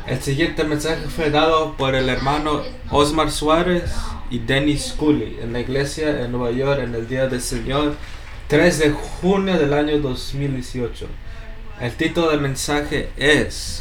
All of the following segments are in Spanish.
El siguiente mensaje fue dado por el hermano Osmar Suárez y Dennis Cooley en la iglesia en Nueva York en el Día del Señor 3 de junio del año 2018. El título del mensaje es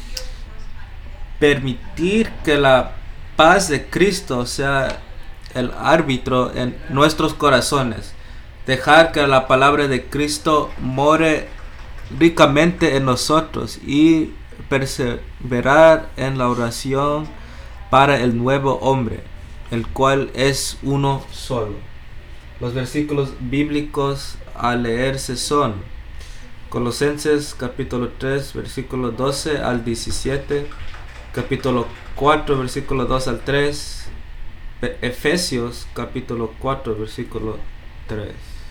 Permitir que la paz de Cristo sea el árbitro en nuestros corazones. Dejar que la palabra de Cristo more ricamente en nosotros y perseverar en la oración para el nuevo hombre, el cual es uno solo. Los versículos bíblicos a leerse son Colosenses capítulo 3 versículo 12 al 17, capítulo 4 versículo 2 al 3, Efesios capítulo 4 versículo 3.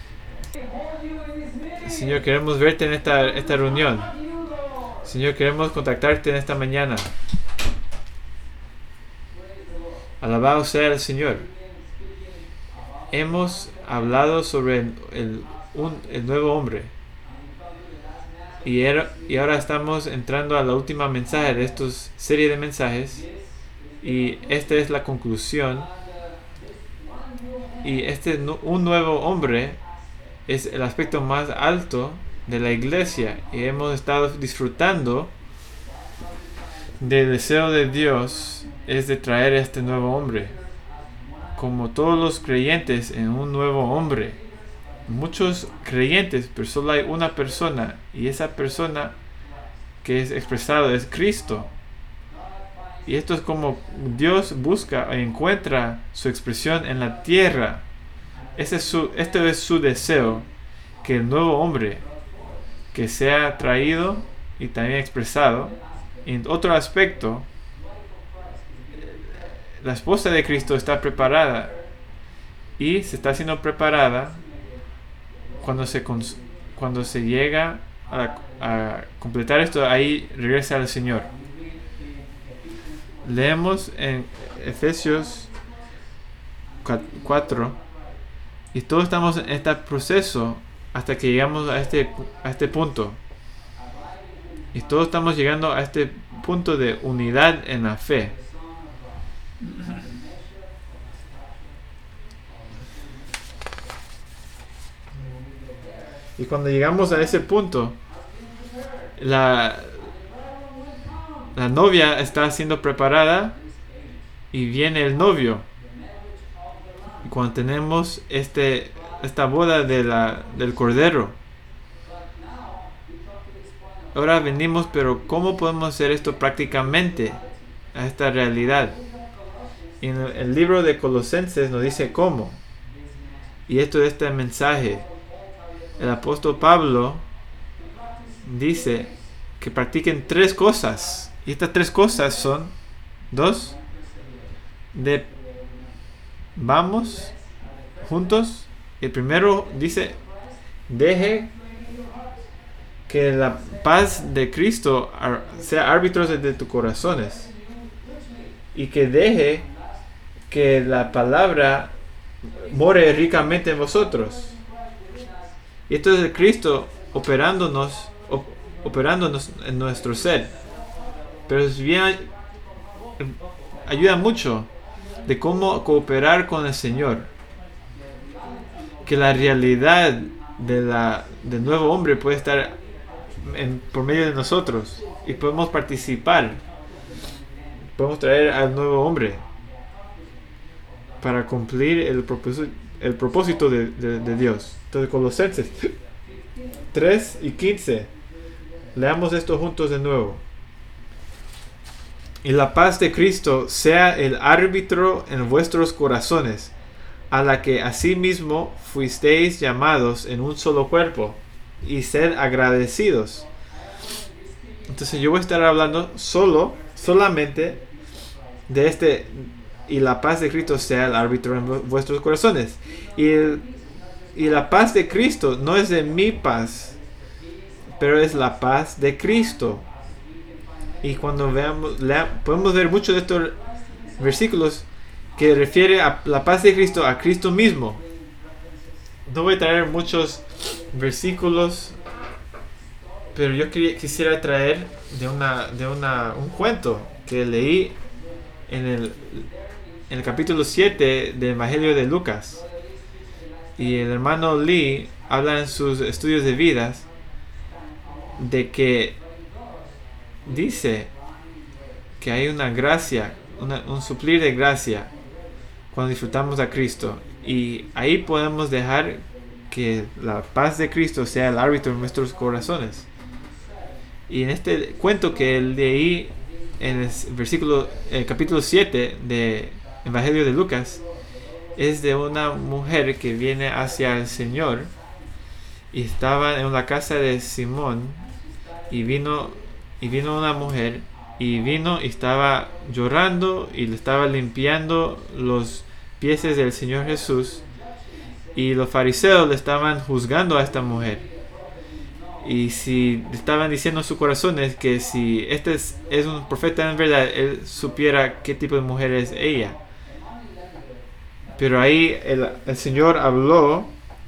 Señor, queremos verte en esta reunión. Señor, queremos contactarte en esta mañana. Alabado sea el Señor. Hemos hablado sobre el nuevo hombre. Y ahora estamos entrando a la última mensaje de esta serie de mensajes. Y esta es la conclusión. Y un nuevo hombre es el aspecto más alto de la iglesia. Y hemos estado disfrutando del deseo de Dios es de traer a este nuevo hombre. Como todos los creyentes en un nuevo hombre. Muchos creyentes, pero solo hay una persona, y esa persona que es expresado es Cristo. Y esto es como Dios busca e encuentra su expresión en la tierra. Este es su deseo, que el nuevo hombre que sea traído y también expresado. En otro aspecto, la esposa de Cristo está preparada y se está siendo preparada cuando se llega a completar esto. Ahí regresa al Señor. Leemos en Efesios 4 y todos estamos en este proceso hasta que llegamos a este punto, y todos estamos llegando a este punto de unidad en la fe. Y cuando llegamos a ese punto, la novia está siendo preparada y viene el novio. Y cuando tenemos esta boda del Cordero, ahora venimos, pero ¿cómo podemos hacer esto prácticamente a esta realidad? Y en el libro de Colosenses nos dice cómo. Y esto es este mensaje. El apóstol Pablo dice que practiquen 3 cosas. Y estas 3 cosas son 2 de vamos juntos. El primero dice: deje que la paz de Cristo sea árbitro de tus corazones, y que deje que la palabra more ricamente en vosotros. Y esto es el Cristo operándonos en nuestro ser. Pero es bien, ayuda mucho de cómo cooperar con el Señor. Que la realidad del nuevo hombre puede estar por medio de nosotros. Y podemos participar. Podemos traer al nuevo hombre para cumplir el propósito de Dios. Entonces, Colosenses 3 y 15. Leamos esto juntos de nuevo. Y la paz de Cristo sea el árbitro en vuestros corazones, a la que asimismo fuisteis llamados en un solo cuerpo, y sed agradecidos. Entonces yo voy a estar hablando solamente de y la paz de Cristo sea el árbitro en vuestros corazones. Y la paz de Cristo no es de mi paz, pero es la paz de Cristo. Y cuando podemos ver muchos de estos versículos que refiere a la paz de Cristo, a Cristo mismo. No voy a traer muchos versículos Pero yo quisiera traer un cuento que leí en el capítulo 7 del Evangelio de Lucas. Y el hermano Lee habla en sus estudios de vidas de que dice que hay una gracia, un suplir de gracia cuando disfrutamos a Cristo. Y ahí podemos dejar que la paz de Cristo sea el árbitro en nuestros corazones. Y en este cuento que leí en el capítulo 7 del Evangelio de Lucas, es de una mujer que viene hacia el Señor y estaba en la casa de Simón, y vino una mujer y estaba llorando y le estaba limpiando los pies del Señor Jesús, y los fariseos le estaban juzgando a esta mujer. Y si estaban diciendo en sus corazones que si este es un profeta en verdad, él supiera qué tipo de mujer es ella. Pero ahí el Señor habló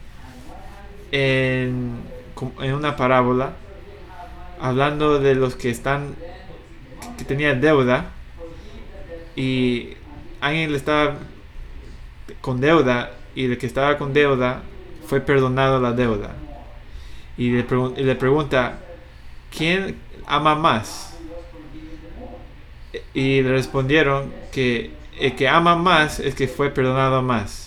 en una parábola, hablando de los que tenían deuda, y alguien le estaba con deuda, y el que estaba con deuda fue perdonado la deuda. Y le pregunta, ¿quién ama más? Y le respondieron que el que ama más es que fue perdonado más.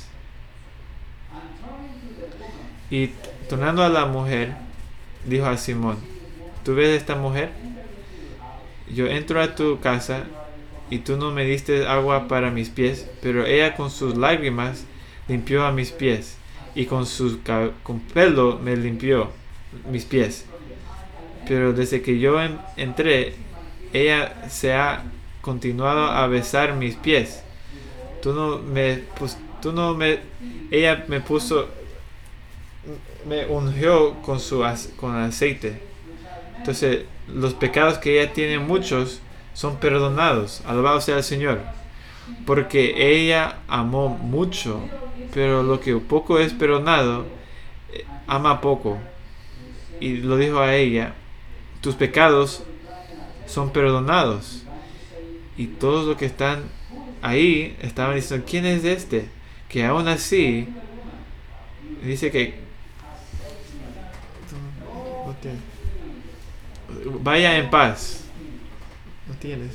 Y tornando a la mujer, dijo a Simón, ¿tú ves esta mujer? Yo entro a tu casa y tú no me diste agua para mis pies, pero ella con sus lágrimas limpió a mis pies, y con pelo me limpió mis pies. Pero desde que yo entré, ella se ha continuado a besar mis pies. Ella me ungió con aceite. Entonces, los pecados que ella tiene muchos son perdonados. Alabado sea el Señor. Porque ella amó mucho, pero lo que poco es perdonado, ama poco. Y lo dijo a ella, tus pecados son perdonados. Y todos los que están ahí estaban diciendo, ¿quién es este? Que aún así dice que vaya en paz. No tienes.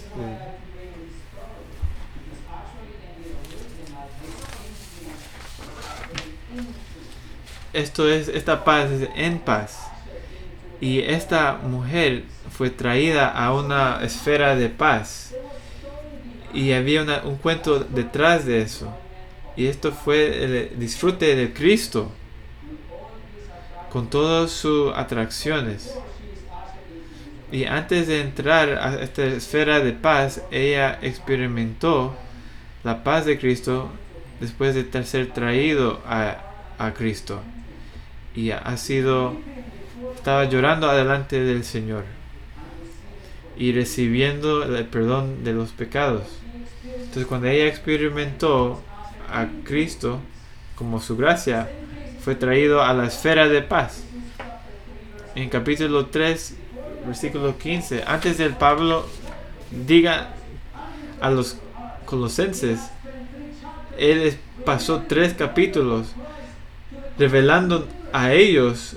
Esta paz es en paz. Y esta mujer fue traída a una esfera de paz. Y había un cuento detrás de eso. Y esto fue el disfrute de Cristo, con todas sus atracciones. Y antes de entrar a esta esfera de paz, ella experimentó la paz de Cristo después de ser traído a Cristo. Y estaba llorando delante del Señor y recibiendo el perdón de los pecados. Entonces, cuando ella experimentó a Cristo como su gracia, fue traído a la esfera de paz. En capítulo 3, versículo 15, antes de Pablo diga a los colosenses, él pasó 3 capítulos revelando a ellos,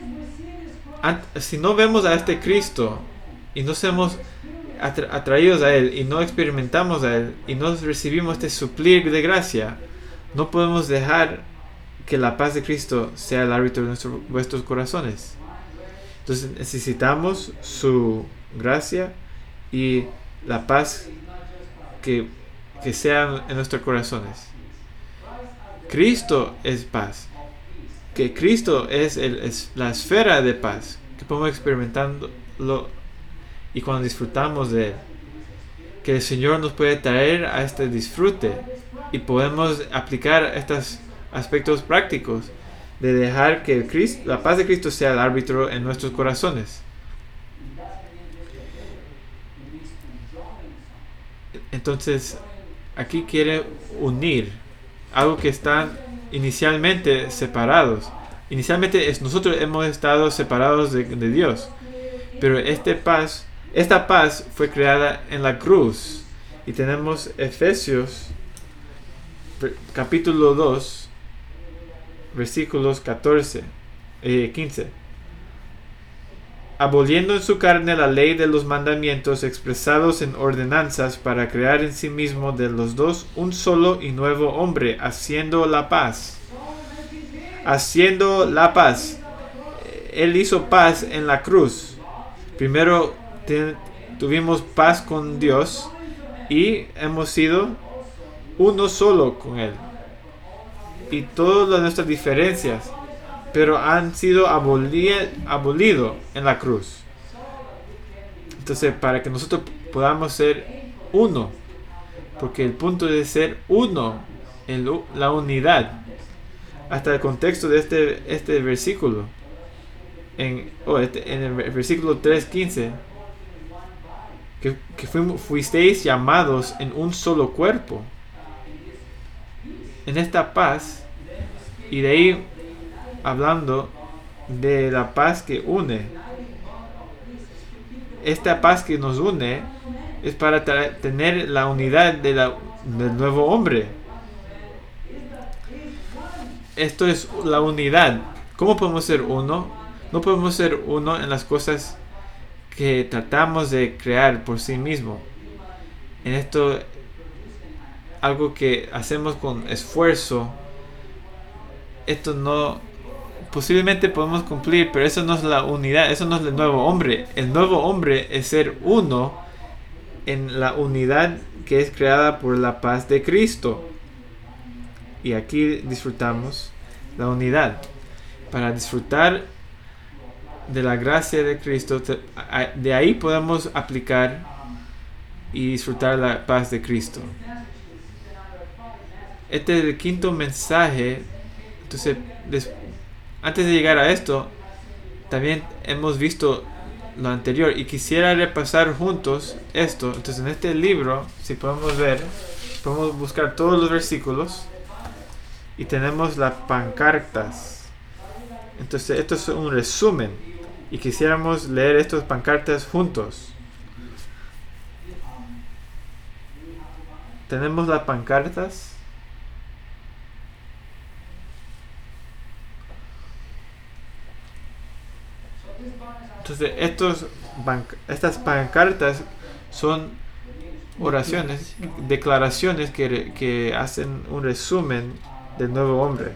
si no vemos a este Cristo y no somos atraídos a Él y no experimentamos a Él y no recibimos este suplir de gracia, no podemos dejar que la paz de Cristo sea el árbitro de vuestros corazones. Entonces necesitamos su gracia y la paz que sea en nuestros corazones. Cristo es paz. Que Cristo es la esfera de paz que podemos experimentarlo, y cuando disfrutamos de Él, que el Señor nos puede traer a este disfrute y podemos aplicar estos aspectos prácticos de dejar que la paz de Cristo sea el árbitro en nuestros corazones. Entonces, aquí quiere unir algo que están inicialmente separados. Inicialmente nosotros hemos estado separados de Dios, Pero esta paz fue creada en la cruz. Y tenemos Efesios capítulo 2, versículos 15. Aboliendo en su carne la ley de los mandamientos expresados en ordenanzas para crear en sí mismo de los dos un solo y nuevo hombre, haciendo la paz. Haciendo la paz. Él hizo paz en la cruz. Primero tuvimos paz con Dios y hemos sido uno solo con Él. Y todas nuestras diferencias, pero han sido abolido en la cruz. Entonces, para que nosotros podamos ser uno, porque el punto de ser uno, la unidad, hasta el contexto de este versículo, en el versículo 3:15, que fuisteis llamados en un solo cuerpo, en esta paz, y de ahí hablando de la paz que une. Esta paz que nos une es para tener la unidad del nuevo hombre. Esto es la unidad. ¿Cómo podemos ser uno? No podemos ser uno en las cosas que tratamos de crear por sí mismo. En esto, algo que hacemos con esfuerzo, esto no, posiblemente podemos cumplir, pero eso no es la unidad, eso no es el nuevo hombre. El nuevo hombre es ser uno en la unidad que es creada por la paz de Cristo. Y aquí disfrutamos la unidad. Para disfrutar de la gracia de Cristo, de ahí podemos aplicar y disfrutar la paz de Cristo. Este es el quinto mensaje. Entonces, antes de llegar a esto, también hemos visto lo anterior y quisiera repasar juntos esto. Entonces, en este libro, si podemos ver, podemos buscar todos los versículos y tenemos las pancartas. Entonces, esto es un resumen y quisiéramos leer estas pancartas juntos. Tenemos las pancartas. Entonces, estas pancartas son oraciones, declaraciones que hacen un resumen del nuevo hombre.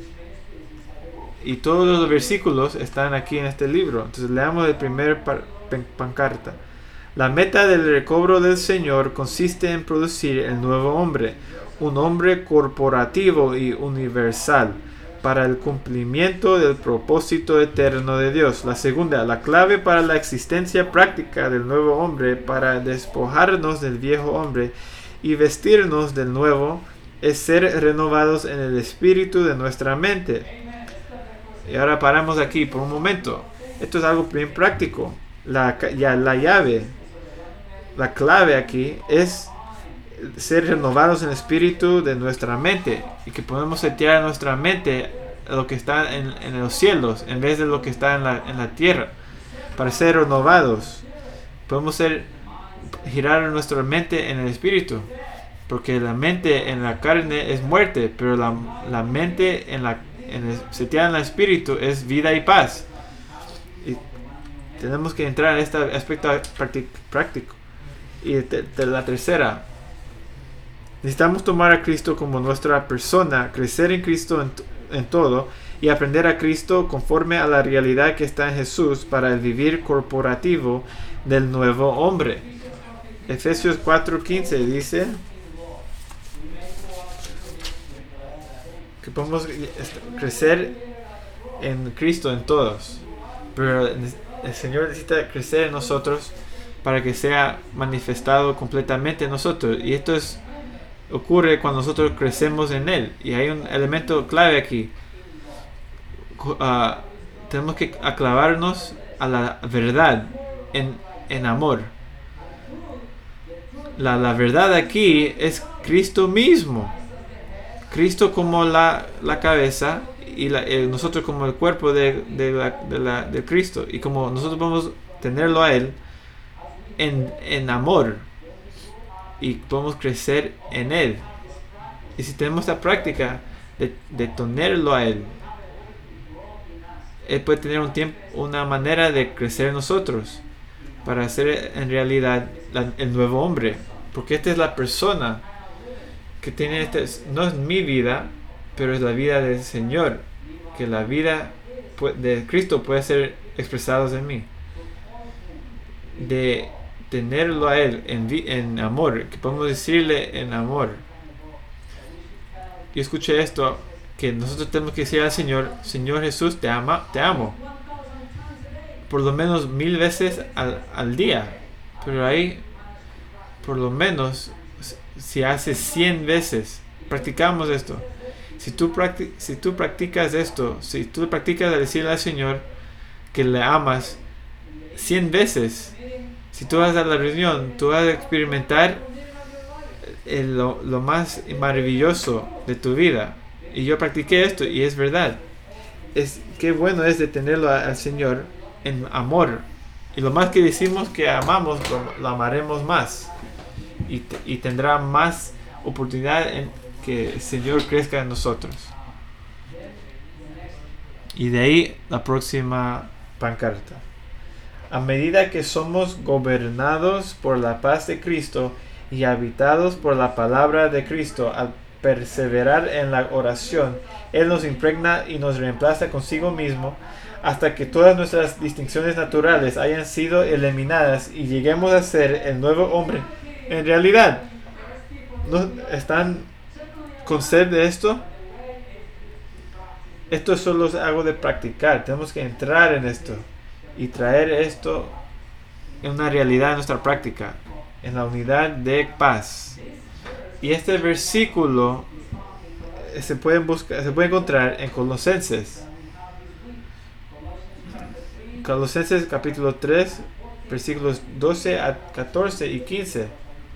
Y todos los versículos están aquí en este libro. Entonces, leamos el primer pancarta. La meta del recobro del Señor consiste en producir el nuevo hombre, un hombre corporativo y universal, para el cumplimiento del propósito eterno de Dios. La segunda, la clave para la existencia práctica del nuevo hombre, para despojarnos del viejo hombre y vestirnos del nuevo, es ser renovados en el espíritu de nuestra mente. Y ahora paramos aquí por un momento. Esto es algo bien práctico. La llave, la clave aquí es ser renovados en el espíritu de nuestra mente, y que podemos setear en nuestra mente lo que está en los cielos en vez de lo que está en la tierra. Para ser renovados podemos girar nuestra mente en el espíritu, porque la mente en la carne es muerte, pero la mente seteada en el espíritu es vida y paz. Y tenemos que entrar en este aspecto práctico. Y la tercera, necesitamos tomar a Cristo como nuestra persona, crecer en Cristo en todo y aprender a Cristo conforme a la realidad que está en Jesús para el vivir corporativo del nuevo hombre. Efesios 4:15 dice que podemos crecer en Cristo en todos, pero el Señor necesita crecer en nosotros para que sea manifestado completamente en nosotros, y esto ocurre cuando nosotros crecemos en Él. Y hay un elemento clave aquí. Tenemos que aclavarnos a la verdad en amor. La verdad aquí es Cristo mismo. Cristo como la cabeza y nosotros como el cuerpo de Cristo. Y como nosotros tenerlo a Él en amor, y podemos crecer en Él. Y si tenemos la práctica de tenerlo a Él, Él puede tener una manera de crecer en nosotros para ser en realidad el nuevo hombre. Porque esta es la persona que tiene no es mi vida, pero es la vida del Señor, que la vida de Cristo puede ser expresada en mí. De tenerlo a Él en amor, que podemos decirle en amor. Yo escuché esto, que nosotros tenemos que decir al Señor: Señor Jesús, te amo. Por lo menos 1000 veces al día. Pero ahí, por lo menos, si hace 100 veces, practicamos esto. Si tú practicas esto, si tú practicas de decirle al Señor que le amas 100 veces, si tú vas a la reunión, tú vas a experimentar lo más maravilloso de tu vida. Y yo practiqué esto y es verdad. Qué bueno es de tenerlo al Señor en amor. Y lo más que decimos que amamos, lo amaremos más. Y tendrá más oportunidad en que el Señor crezca en nosotros. Y de ahí la próxima pancarta. A medida que somos gobernados por la paz de Cristo y habitados por la palabra de Cristo, al perseverar en la oración, Él nos impregna y nos reemplaza consigo mismo hasta que todas nuestras distinciones naturales hayan sido eliminadas y lleguemos a ser el nuevo hombre. En realidad, ¿no están con sed de esto? Esto solo es algo de practicar. Tenemos que entrar en esto y traer esto en una realidad en nuestra práctica, en la unidad de paz. Y este versículo se puede encontrar en Colosenses capítulo 3, versículos 12 a 14 y 15.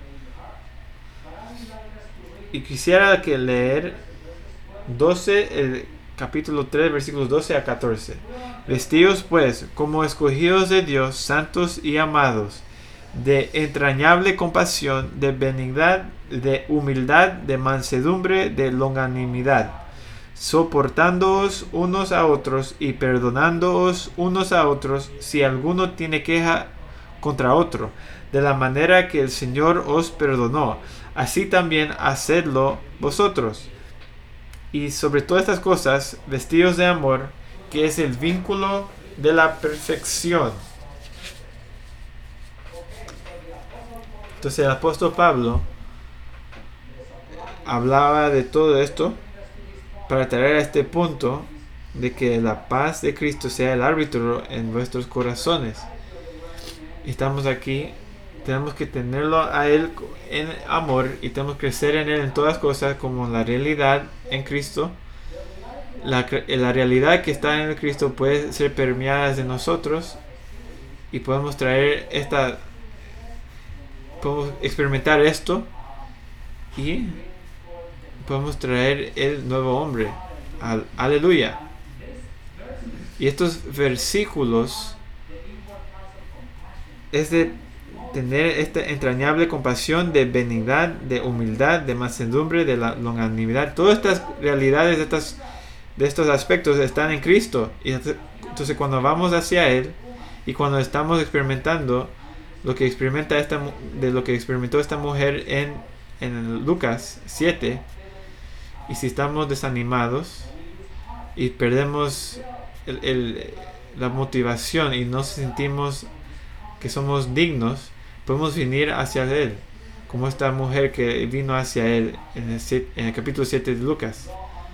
Y quisiera leer el capítulo 3, versículos 12 a 14. Vestidos pues como escogidos de Dios, santos y amados, de entrañable compasión, de benignidad, de humildad, de mansedumbre, de longanimidad, soportándoos unos a otros y perdonándoos unos a otros si alguno tiene queja contra otro, de la manera que el Señor os perdonó, así también hacedlo vosotros. Y sobre todas estas cosas, vestidos de amor, que es el vínculo de la perfección. Entonces el apóstol Pablo hablaba de todo esto para traer a este punto de que la paz de Cristo sea el árbitro en vuestros corazones. Estamos aquí, tenemos que tenerlo a Él en amor y tenemos que crecer en Él en todas cosas, como la realidad en Cristo. La realidad que está en el Cristo puede ser permeada de nosotros y podemos experimentar esto y podemos traer el nuevo hombre. Aleluya. Y estos versículos es de tener esta entrañable compasión, de benignidad, de humildad, de mansedumbre, de la longanimidad. Todas estas realidades de estos aspectos están en Cristo. Y entonces cuando vamos hacia Él y cuando estamos experimentando lo que experimentó esta mujer en Lucas 7, y si estamos desanimados y perdemos la motivación y no sentimos que somos dignos, podemos venir hacia Él, como esta mujer que vino hacia Él en el capítulo 7 de Lucas.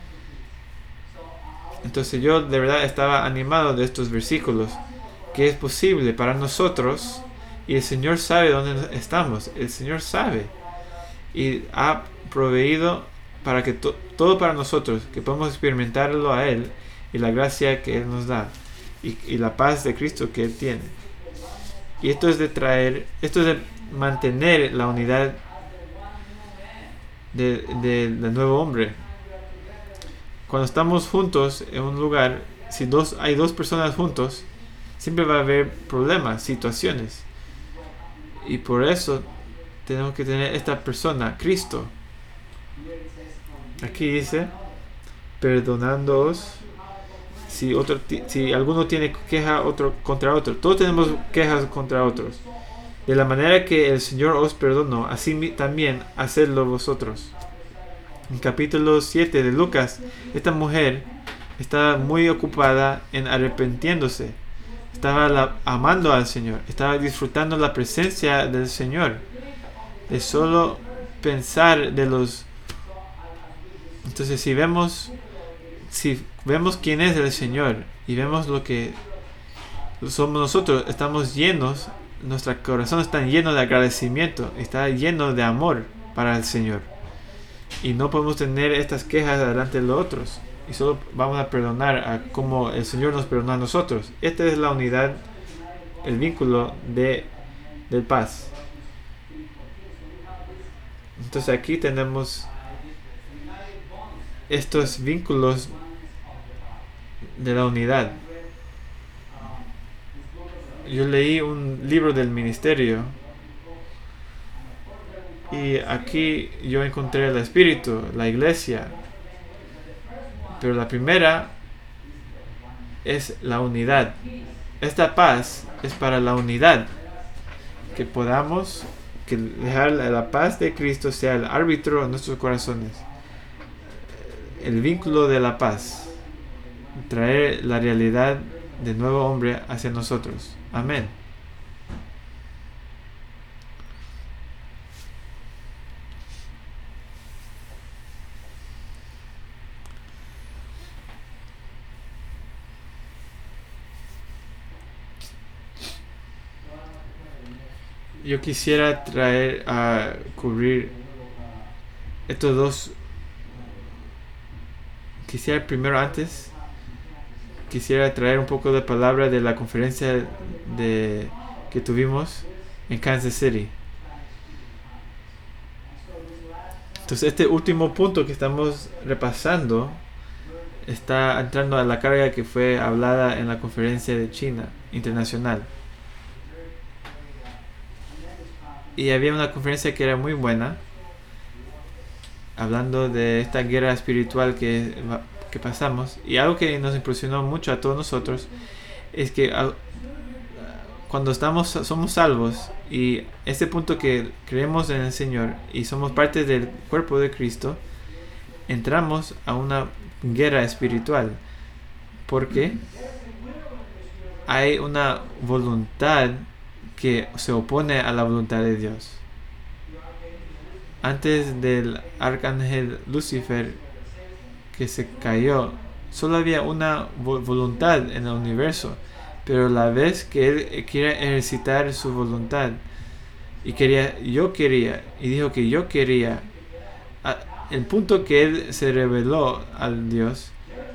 Entonces yo de verdad estaba animado de estos versículos, que es posible para nosotros, y el Señor sabe dónde estamos. El Señor sabe y ha proveído para que todo para nosotros, que podamos experimentarlo a Él y la gracia que Él nos da y la paz de Cristo que Él tiene. Y esto es de mantener la unidad del nuevo hombre. Cuando estamos juntos en un lugar, si hay dos personas juntos, siempre va a haber problemas, situaciones. Y por eso tenemos que tener esta persona, Cristo. Aquí dice, perdonándoos si alguno tiene queja contra otro. Todos tenemos quejas contra otros. De la manera que el Señor os perdonó, así también hacedlo vosotros. En capítulo 7 de Lucas, esta mujer estaba muy ocupada en arrepintiéndose. Estaba amando al Señor. Estaba disfrutando la presencia del Señor. De solo pensar de los... Entonces si vemos quién es el Señor y vemos lo que somos nosotros, estamos llenos, nuestro corazón está lleno de agradecimiento, está lleno de amor para el Señor. Y no podemos tener estas quejas delante de los otros. Y solo vamos a perdonar a como el Señor nos perdonó a nosotros. Esta es la unidad, el vínculo del paz. Entonces aquí tenemos estos vínculos de la unidad. Yo leí un libro del ministerio y aquí yo encontré el Espíritu, la iglesia. Pero la primera es la unidad. Esta paz es para la unidad. Que podamos dejar la paz de Cristo sea el árbitro en nuestros corazones. El vínculo de la paz. Traer la realidad del nuevo hombre hacia nosotros. Amén. Yo quisiera traer a cubrir estos dos. Quisiera traer un poco de palabra de la conferencia que tuvimos en Kansas City. Entonces este último punto que estamos repasando está entrando a la carga que fue hablada en la conferencia de China internacional. Y había una conferencia que era muy buena, hablando de esta guerra espiritual que pasamos. Y algo que nos impresionó mucho a todos nosotros es que cuando somos salvos y este punto que creemos en el Señor y somos parte del cuerpo de Cristo, entramos a una guerra espiritual porque hay una voluntad que se opone a la voluntad de Dios. Antes del arcángel Lucifer que se cayó, solo había una voluntad en el universo, pero la vez que él quiere ejercitar su voluntad y dijo que yo quería, el punto que él se rebeló al Dios,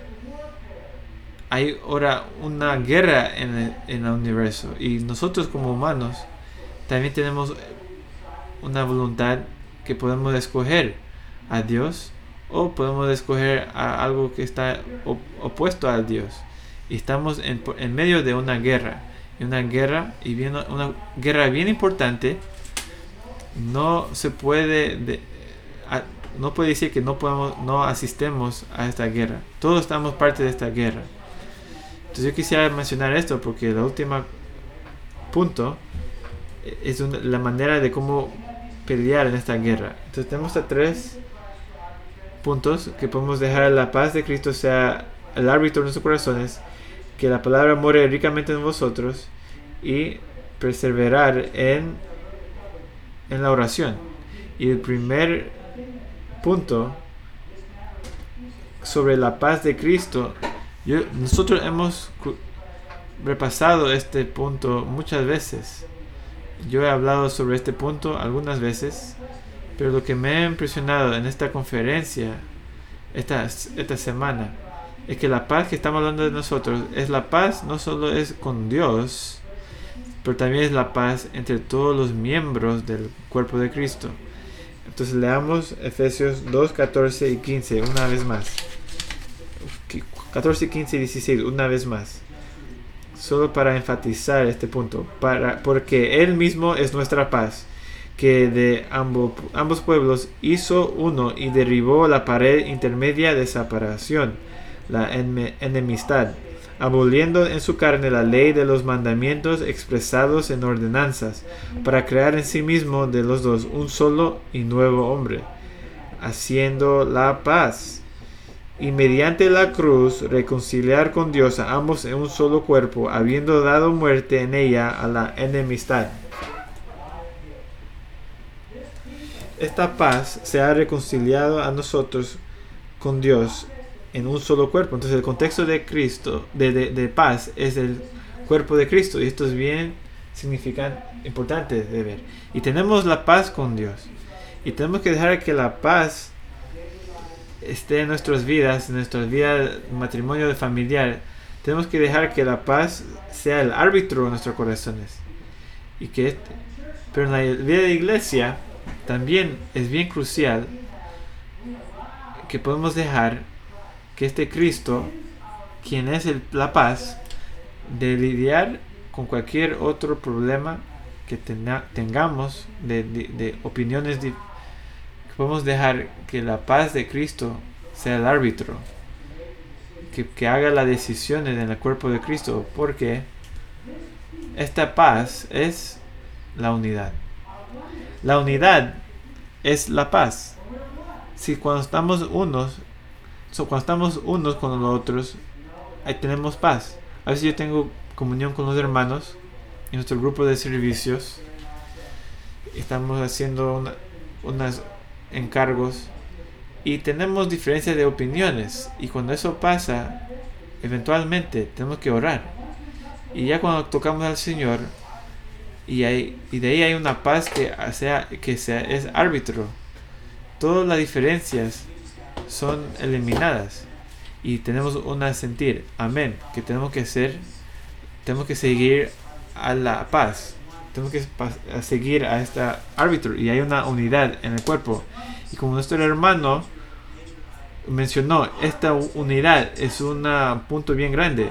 hay ahora una guerra en el universo, y nosotros como humanos también tenemos una voluntad que podemos escoger a Dios o podemos escoger a algo que está opuesto a Dios, y estamos en medio de una guerra una guerra bien importante. No se puede no puede decir que no asistemos a esta guerra. Todos estamos parte de esta guerra. Entonces yo quisiera mencionar esto porque el último punto es la manera de cómo pelear en esta guerra. Entonces tenemos a 3 puntos que podemos dejar la paz de Cristo sea el árbitro de nuestros corazones, que la palabra more ricamente en vosotros y perseverar en la oración. Y el primer punto sobre la paz de Cristo, nosotros hemos repasado este punto muchas veces. Yo he hablado sobre este punto algunas veces, pero lo que me ha impresionado en esta conferencia esta semana es que la paz que estamos hablando de nosotros es la paz, no solo es con Dios, pero también es la paz entre todos los miembros del cuerpo de Cristo. Entonces leamos Efesios 2, 14 y 15 una vez más. 14, 15 y 16 una vez más. solo para enfatizar este punto, porque Él mismo es nuestra paz, que de ambos pueblos hizo uno y derribó la pared intermedia de separación, la enemistad, aboliendo en su carne la ley de los mandamientos expresados en ordenanzas, para crear en sí mismo de los dos un solo y nuevo hombre, haciendo la paz, y mediante la cruz reconciliar con Dios a ambos en un solo cuerpo, habiendo dado muerte en ella a la enemistad. Esta paz se ha reconciliado a nosotros con Dios en un solo cuerpo. Entonces el contexto de Cristo, de paz, es el cuerpo de Cristo, y esto es bien importante de ver. Y tenemos la paz con Dios, y tenemos que dejar que la paz esté en nuestras vidas, matrimonio familiar. Tenemos que dejar que la paz sea el árbitro de nuestros corazones. Pero en la vida de iglesia también es bien crucial que podemos dejar que este Cristo, quien es la paz, de lidiar con cualquier otro problema que tengamos de opiniones podemos dejar que la paz de Cristo sea el árbitro, que haga las decisiones en el cuerpo de Cristo, porque esta paz es la unidad. La unidad es la paz. Si cuando estamos unos con los otros, ahí tenemos paz. A veces yo tengo comunión con los hermanos en nuestro grupo de servicios. Estamos haciendo unas encargos y tenemos diferencias de opiniones, y cuando eso pasa, eventualmente tenemos que orar, y ya cuando tocamos al Señor, y de ahí hay una paz que es árbitro, todas las diferencias son eliminadas y tenemos un sentir, amén, que tenemos que seguir a la paz. Tenemos que seguir a este árbitro, y hay una unidad en el cuerpo. Y como nuestro hermano mencionó, esta unidad es un punto bien grande.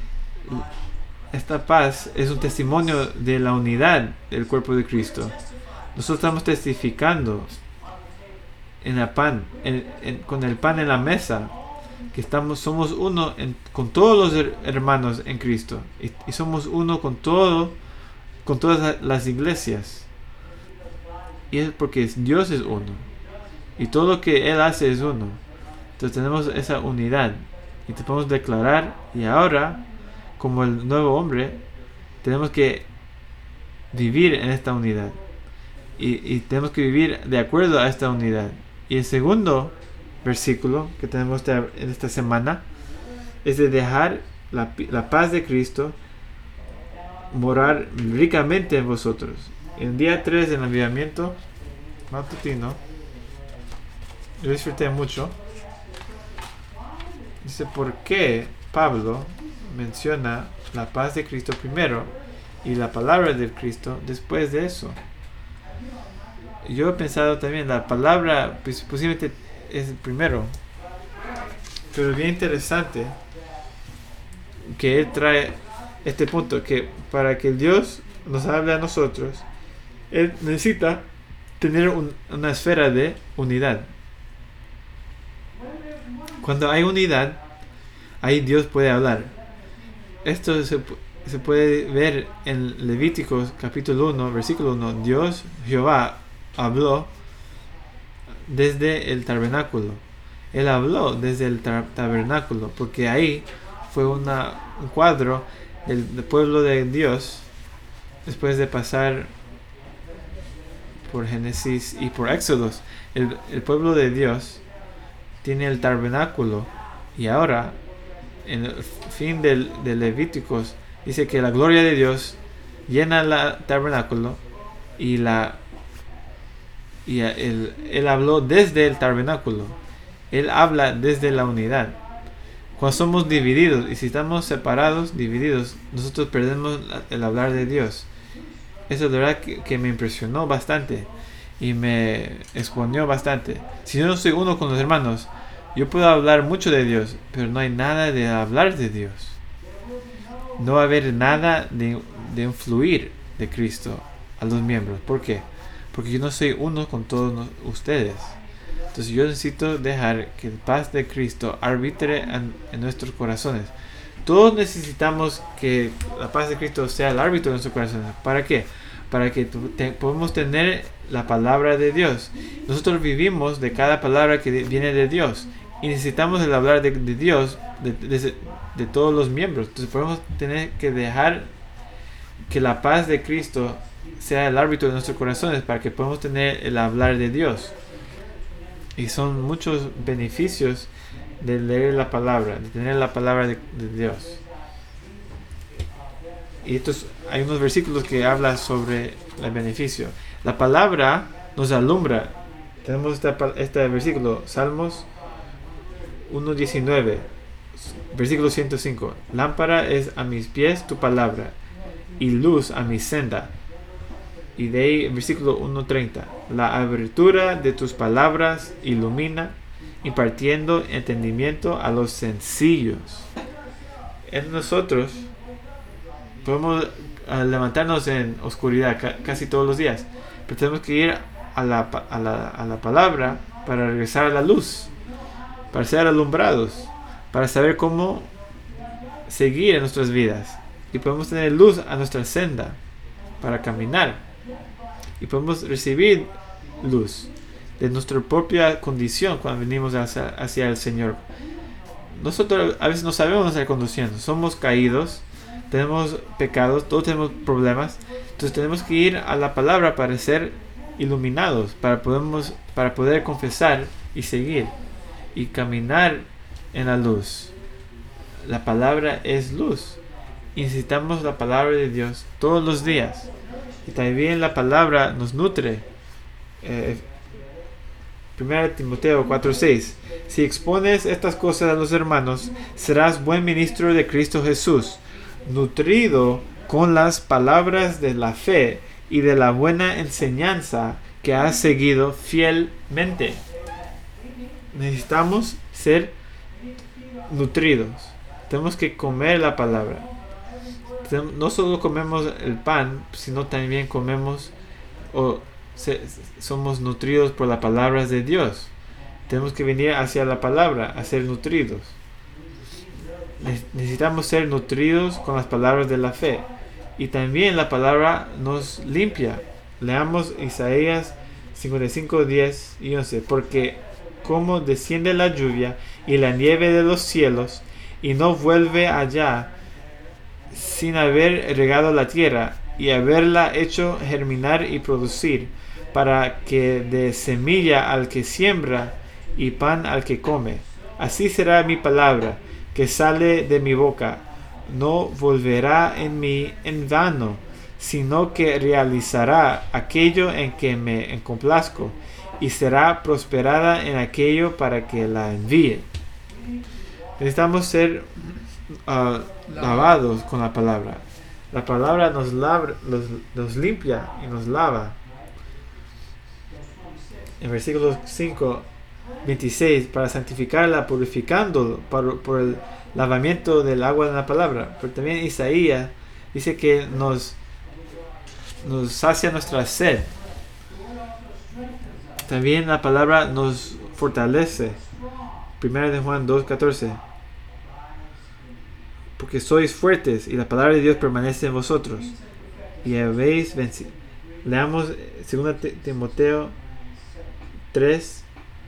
Esta paz es un testimonio de la unidad del cuerpo de Cristo. Nosotros estamos testificando en el pan, con el pan en la mesa, que somos uno con todos los hermanos en Cristo, y somos uno con todas las iglesias, y es porque Dios es uno y todo lo que Él hace es uno. Entonces tenemos esa unidad y te podemos declarar, y ahora como el nuevo hombre tenemos que vivir en esta unidad, y tenemos que vivir de acuerdo a esta unidad. Y el segundo versículo que tenemos en esta semana es de dejar la paz de Cristo morar ricamente en vosotros. En día 3 del avivamiento matutino, yo disfruté mucho. Dice por qué Pablo menciona la paz de Cristo primero y la palabra de Cristo después de eso. Yo he pensado también, la palabra posiblemente es el primero, pero es bien interesante que él trae este punto, que para que Dios nos hable a nosotros, Él necesita tener una esfera de unidad. Cuando hay unidad, ahí Dios puede hablar. Esto se puede ver en Levíticos capítulo 1, versículo 1. Dios, Jehová, habló desde el tabernáculo. Él habló desde el tabernáculo, porque ahí fue un cuadro del pueblo de Dios después de pasar por Génesis y por Éxodos. El pueblo de Dios tiene el tabernáculo, y ahora en el fin de Levíticos dice que la gloria de Dios llena el tabernáculo, y él habló desde el tabernáculo. Él habla desde la unidad. Cuando somos divididos, y si estamos separados, divididos, nosotros perdemos el hablar de Dios. Eso de verdad que me impresionó bastante y me exponió bastante. Si yo no soy uno con los hermanos, yo puedo hablar mucho de Dios, pero no hay nada de hablar de Dios. no va a haber nada de influir de Cristo a los miembros. ¿Por qué? Porque yo no soy uno con todos ustedes. Entonces yo necesito dejar que la paz de Cristo arbitre en nuestros corazones. Todos necesitamos que la paz de Cristo sea el árbitro de nuestros corazones. ¿Para qué? Para que podamos tener la palabra de Dios. Nosotros vivimos de cada palabra que viene de Dios. Y necesitamos el hablar de Dios de todos los miembros. Entonces podemos tener que dejar que la paz de Cristo sea el árbitro de nuestros corazones para que podamos tener el hablar de Dios. Y son muchos beneficios de leer la palabra, de tener la palabra de Dios. Y hay unos versículos que hablan sobre el beneficio. La palabra nos alumbra. Tenemos este versículo, Salmos 1:19, versículo 105. Lámpara es a mis pies tu palabra y luz a mi senda. Y de ahí el versículo 1:30. La abertura de tus palabras ilumina, impartiendo entendimiento a los sencillos. En nosotros podemos levantarnos en oscuridad casi todos los días, pero tenemos que ir a la palabra para regresar a la luz, para ser alumbrados, para saber cómo seguir en nuestras vidas. Y podemos tener luz a nuestra senda para caminar. Y podemos recibir luz de nuestra propia condición cuando venimos hacia el Señor. Nosotros a veces no sabemos estar conduciendo. Somos caídos, tenemos pecados, todos tenemos problemas. Entonces tenemos que ir a la palabra para ser iluminados, para poder confesar y seguir y caminar en la luz. La palabra es luz. Y necesitamos la palabra de Dios todos los días. Y también la palabra nos nutre. 1 Timoteo 4:6. Si expones estas cosas a los hermanos, serás buen ministro de Cristo Jesús, nutrido con las palabras de la fe y de la buena enseñanza que has seguido fielmente. Necesitamos ser nutridos. Tenemos que comer la palabra. No solo comemos el pan, sino también somos nutridos por las palabras de Dios. Tenemos que venir hacia la palabra a ser nutridos. Necesitamos ser nutridos con las palabras de la fe. Y también la palabra nos limpia. Leamos Isaías 55, 10 y 11. Porque como desciende la lluvia y la nieve de los cielos, y no vuelve allá sin haber regado la tierra y haberla hecho germinar y producir, para que dé semilla al que siembra y pan al que come. Así será mi palabra que sale de mi boca. No volverá en mí en vano, sino que realizará aquello en que me complazco, y será prosperada en aquello para que la envíe. Necesitamos ser lavados con la palabra. La palabra nos limpia y nos lava. En versículo 5, 26, para santificarla, purificándolo por el lavamiento del agua de la palabra. Pero también Isaías dice que nos sacia nuestra sed. También la palabra nos fortalece. 1 de Juan 2:14. Porque sois fuertes y la palabra de Dios permanece en vosotros y habéis vencido. Leamos 2 Timoteo 3,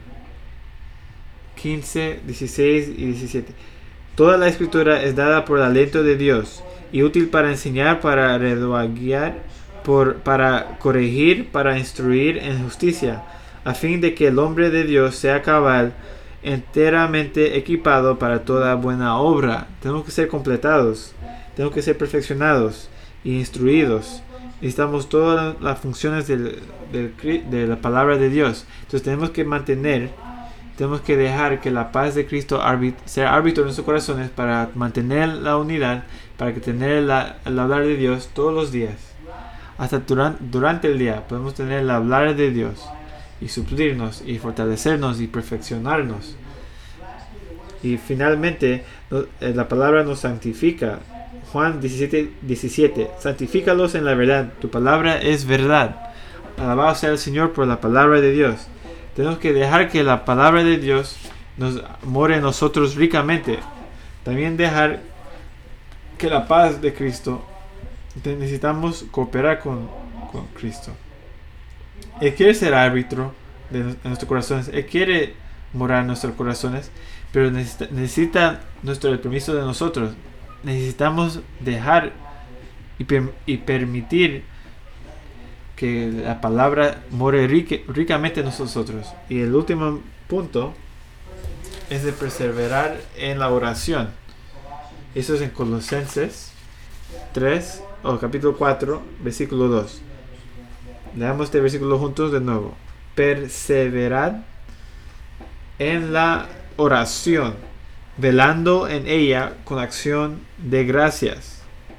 15, 16 y 17. Toda la escritura es dada por el aliento de Dios y útil para enseñar, para redarguir, para corregir, para instruir en justicia, a fin de que el hombre de Dios sea cabal, enteramente equipado para toda buena obra. Tenemos que ser completados, tenemos que ser perfeccionados y instruidos. Necesitamos todas las funciones de la palabra de Dios. Entonces tenemos que dejar que la paz de Cristo sea árbitro en nuestros corazones para mantener la unidad, para que tener el hablar de Dios todos los días. Hasta durante el día podemos tener el hablar de Dios y suplirnos y fortalecernos y perfeccionarnos. Y finalmente la palabra nos santifica. Juan 17:17. Santifícalos en la verdad. Tu palabra es verdad. Alabado sea el Señor por la palabra de Dios. Tenemos que dejar que la palabra de Dios nos more en nosotros ricamente. También dejar que la paz de Cristo, necesitamos cooperar con Cristo. Él quiere ser árbitro de nuestros corazones. Él quiere morar en nuestros corazones, pero necesita el permiso de nosotros. Necesitamos dejar y permitir que la palabra more ricamente en nosotros. Y el último punto es de perseverar en la oración. Eso es en Colosenses 3 o capítulo 4, versículo 2. Leamos este versículo juntos de nuevo. Perseverad en la oración, velando en ella con acción de gracias.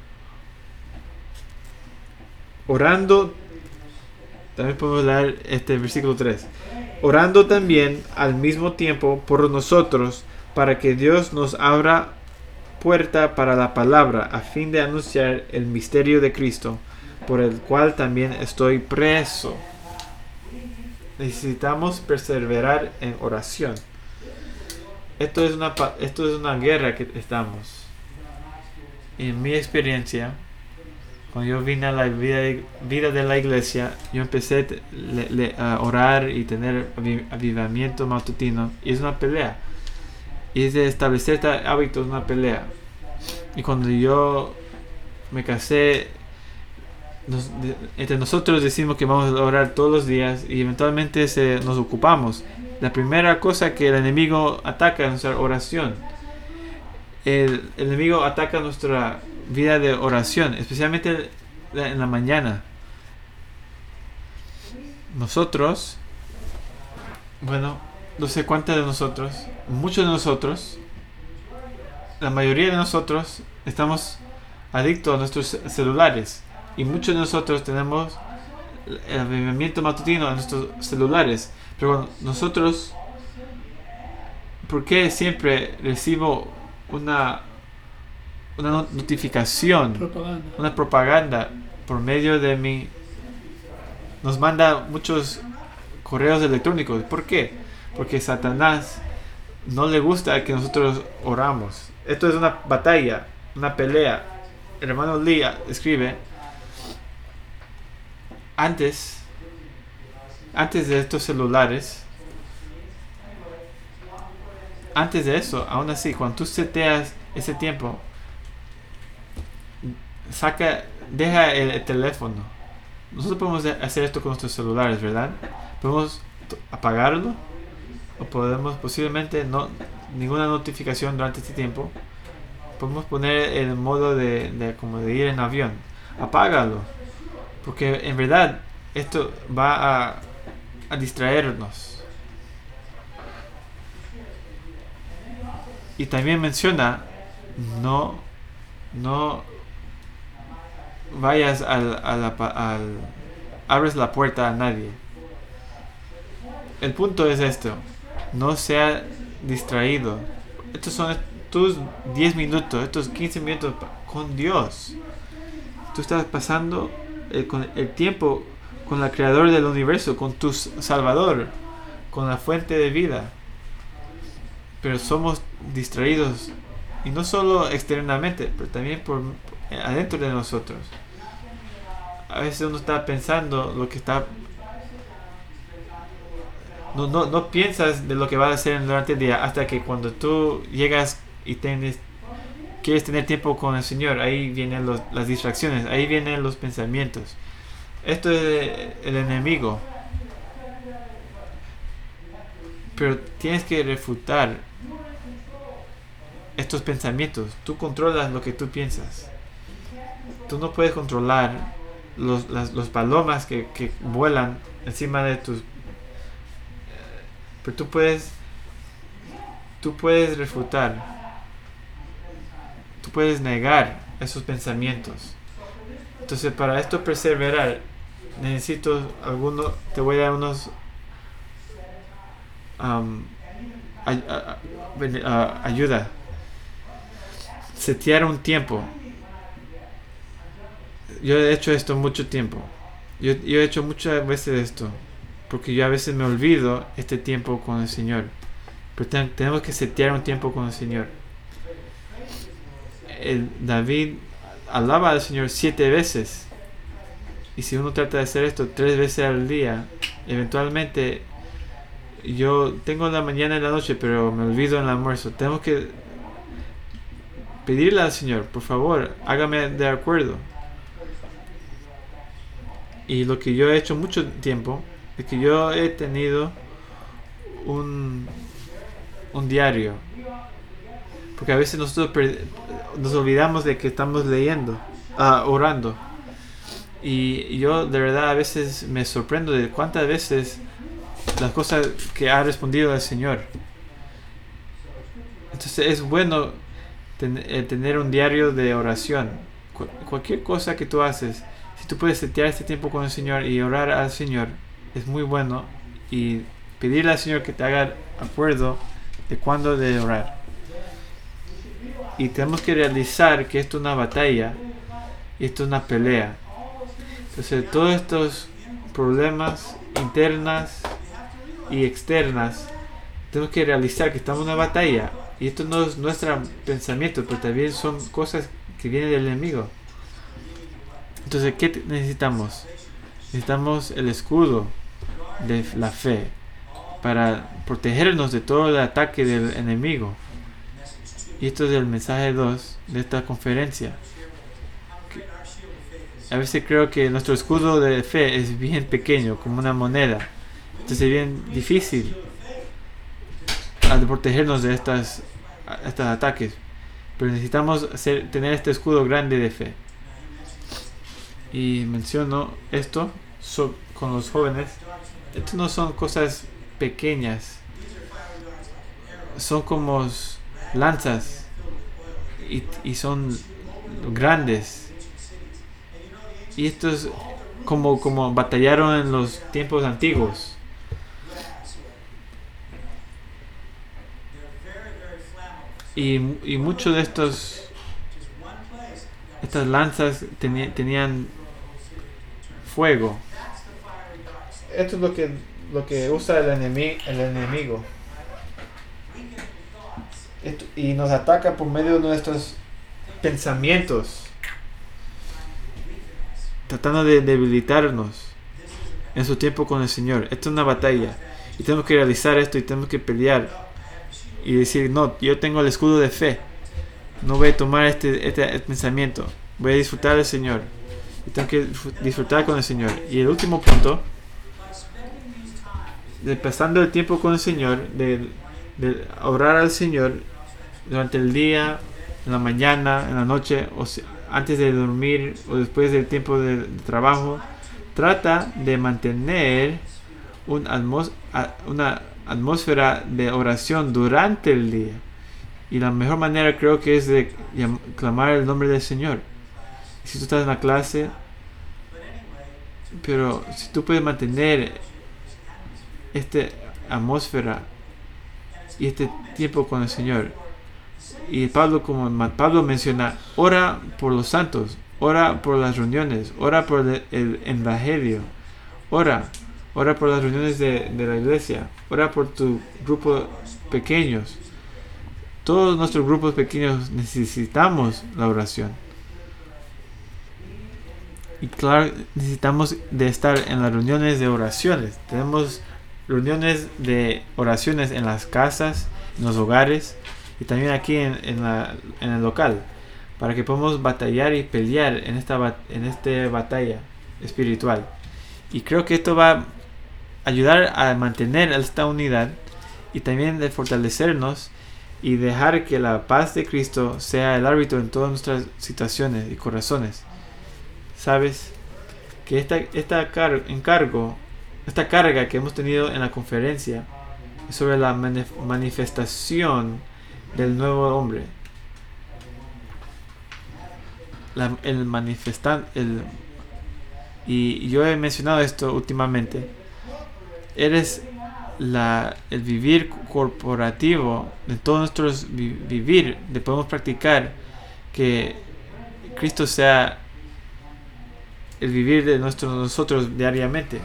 Orando, también podemos leer este versículo 3. Orando también al mismo tiempo por nosotros, para que Dios nos abra puerta para la palabra, a fin de anunciar el misterio de Cristo, por el cual también estoy preso. Necesitamos perseverar en oración. Esto es una guerra que estamos. En mi experiencia, cuando yo vine a la vida de la iglesia, yo empecé a orar y tener avivamiento matutino. Y es una pelea. Y es de establecer hábitos, una pelea. Y cuando yo me casé, entre nosotros decimos que vamos a orar todos los días y eventualmente nos ocupamos. La primera cosa que el enemigo ataca es nuestra oración. El enemigo ataca nuestra vida de oración, especialmente en la mañana. Nosotros, bueno, no sé cuántos de nosotros, muchos de nosotros, la mayoría de nosotros estamos adictos a nuestros celulares. Y muchos de nosotros tenemos el avivamiento matutino en nuestros celulares. Pero nosotros, ¿por qué siempre recibo una notificación, una propaganda por medio de mi... Nos manda muchos correos electrónicos? ¿Por qué? Porque Satanás no le gusta que nosotros oramos. Esto es una batalla, una pelea. El hermano Lee escribe: Antes de estos celulares, antes de eso, aún así, cuando tú seteas ese tiempo, deja el teléfono. Nosotros podemos hacer esto con nuestros celulares, ¿verdad? Podemos apagarlo, o podemos posiblemente ninguna notificación durante este tiempo. Podemos poner el modo de como de ir en avión. Apágalo, porque en verdad esto va a distraernos. Y también menciona, no vayas abres la puerta a nadie. El punto es esto: no sea distraído. Estos son tus 10 minutos, estos 15 minutos con Dios. Tú estás pasando el tiempo con el creador del universo, con tu Salvador, con la fuente de vida. Pero somos distraídos, y no solo externamente, pero también por adentro de nosotros. A veces uno está pensando lo que está... No piensas de lo que vas a hacer durante el día, hasta que cuando tú llegas y quieres tener tiempo con el Señor, ahí vienen las distracciones, ahí vienen los pensamientos. Esto es el enemigo. Pero tienes que refutar estos pensamientos. Tú controlas lo que tú piensas. Tú no puedes controlar los palomas que vuelan encima de tus... Pero tú puedes refutar. Tú puedes negar esos pensamientos. Entonces, para esto perseverar, te voy a dar unos ayuda. Setear un tiempo. Yo he hecho esto mucho tiempo. Yo he hecho muchas veces esto. Porque yo a veces me olvido este tiempo con el Señor. Pero tenemos que setear un tiempo con el Señor. David alaba al Señor 7 veces. Y si uno trata de hacer esto 3 veces al día, eventualmente yo tengo la mañana y la noche, pero me olvido en el almuerzo. Tenemos que pedirle al Señor, por favor, hágame de acuerdo. Y lo que yo he hecho mucho tiempo es que yo he tenido un diario. Porque a veces nosotros nos olvidamos de que estamos leyendo, orando. Y yo de verdad a veces me sorprendo de cuántas veces las cosas que ha respondido el Señor. Entonces es bueno tener un diario de oración. Cualquier cosa que tú haces, si tú puedes setear este tiempo con el Señor y orar al Señor, es muy bueno. Y pedirle al Señor que te haga acuerdo de cuándo de orar. Y tenemos que realizar que esto es una batalla y esto es una pelea. Entonces todos estos problemas internas y externas, tenemos que realizar que estamos en una batalla. Y esto no es nuestro pensamiento, pero también son cosas que vienen del enemigo. Entonces, ¿qué necesitamos? Necesitamos el escudo de la fe para protegernos de todo el ataque del enemigo. Y esto es el mensaje 2 de esta conferencia. A veces creo que nuestro escudo de fe es bien pequeño, como una moneda. Entonces es bien difícil protegernos de estos ataques. Pero necesitamos tener este escudo grande de fe. Y menciono esto con los jóvenes. Esto no son cosas pequeñas. Son como lanzas. Y son grandes. Y esto es como batallaron en los tiempos antiguos. Y muchos de estas lanzas tenían fuego. Esto es lo que usa el enemigo. Y nos ataca por medio de nuestros pensamientos, tratando de debilitarnos en su tiempo con el Señor. Esto es una batalla y tenemos que realizar esto y tenemos que pelear y decir: no, yo tengo el escudo de fe, no voy a tomar este pensamiento, voy a disfrutar del Señor y tengo que disfrutar con el Señor. Y el último punto, de pasando el tiempo con el Señor, de orar al Señor durante el día, en la mañana, en la noche, o antes de dormir o después del tiempo de trabajo. Trata de mantener una atmósfera de oración durante el día. Y la mejor manera creo que es de clamar el nombre del Señor. Si tú estás en la clase, pero si tú puedes mantener esta atmósfera y este tiempo con el Señor. Y como Pablo menciona, ora por los santos, ora por las reuniones, ora por el evangelio, ora por las reuniones de la iglesia, ora por tus grupos pequeños. Todos nuestros grupos pequeños necesitamos la oración. Y claro, necesitamos de estar en las reuniones de oraciones. Tenemos reuniones de oraciones en las casas, en los hogares y también aquí en el local, para que podamos batallar y pelear en esta batalla espiritual. Y creo que esto va a ayudar a mantener esta unidad y también de fortalecernos y dejar que la paz de Cristo sea el árbitro en todas nuestras situaciones y corazones. Sabes que esta carga que hemos tenido en la conferencia es sobre la manifestación del nuevo hombre. Y yo he mencionado esto últimamente. Eres el vivir corporativo de todos nuestros vivir, de podemos practicar que Cristo sea el vivir de nosotros diariamente.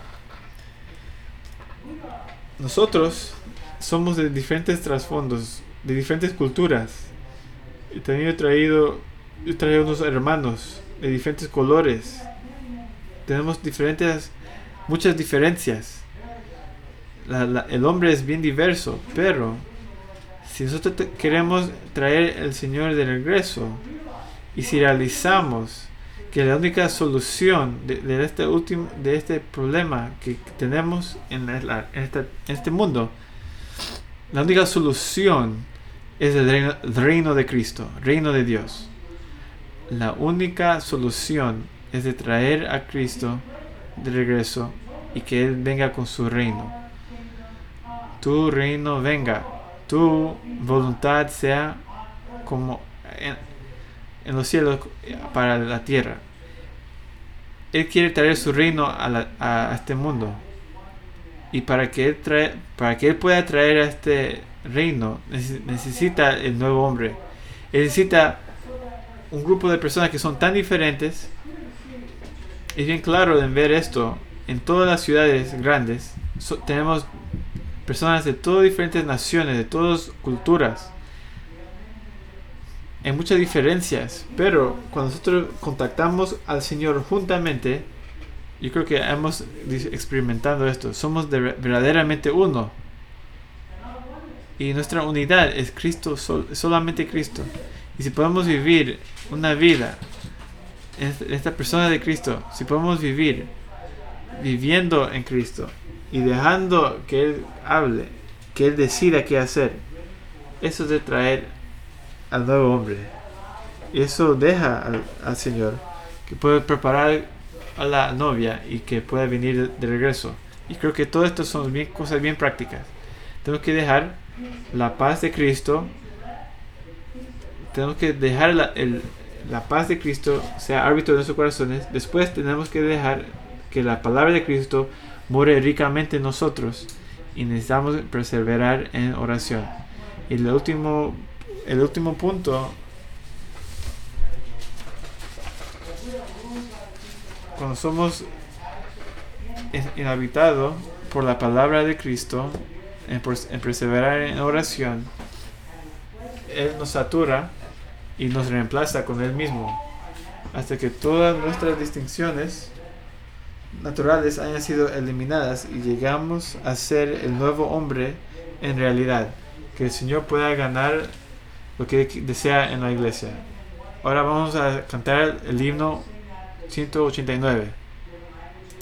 Nosotros somos de diferentes trasfondos, de diferentes culturas. Y también he traído unos hermanos de diferentes colores. Tenemos muchas diferencias. El hombre es bien diverso, pero si nosotros queremos traer al Señor de regreso, y si realizamos que la única solución de este problema que tenemos en este mundo, la única solución es el reino de Cristo, reino de Dios. La única solución es de traer a Cristo de regreso y que Él venga con su reino. Tu reino venga, tu voluntad sea como en los cielos para la tierra. Él quiere traer su reino a este mundo. Y para que Él pueda traer a este reino, necesita el nuevo hombre. Él necesita un grupo de personas que son tan diferentes. Es bien claro en ver esto. En todas las ciudades grandes tenemos personas de todas diferentes naciones, de todas culturas. Hay muchas diferencias, pero cuando nosotros contactamos al Señor juntamente, yo creo que hemos experimentado esto. Somos verdaderamente uno. Y nuestra unidad es Cristo, solamente Cristo. Y si podemos vivir una vida en esta persona de Cristo, si podemos vivir viviendo en Cristo y dejando que Él hable, que Él decida qué hacer, eso es de traer al nuevo hombre. Y eso deja al Señor que puede preparar a la novia y que pueda venir de regreso. Y creo que todo esto son cosas bien prácticas. Tenemos que dejar la paz de Cristo. Tenemos que dejar la paz de Cristo sea árbitro de nuestros corazones. Después tenemos que dejar que la palabra de Cristo more ricamente en nosotros. Y necesitamos perseverar en oración. Y el último punto, cuando somos inhabitados por la palabra de Cristo, en perseverar en oración, Él nos satura y nos reemplaza con Él mismo, hasta que todas nuestras distinciones naturales hayan sido eliminadas y llegamos a ser el nuevo hombre en realidad, que el Señor pueda ganar lo que desea en la iglesia. Ahora vamos a cantar el himno 189.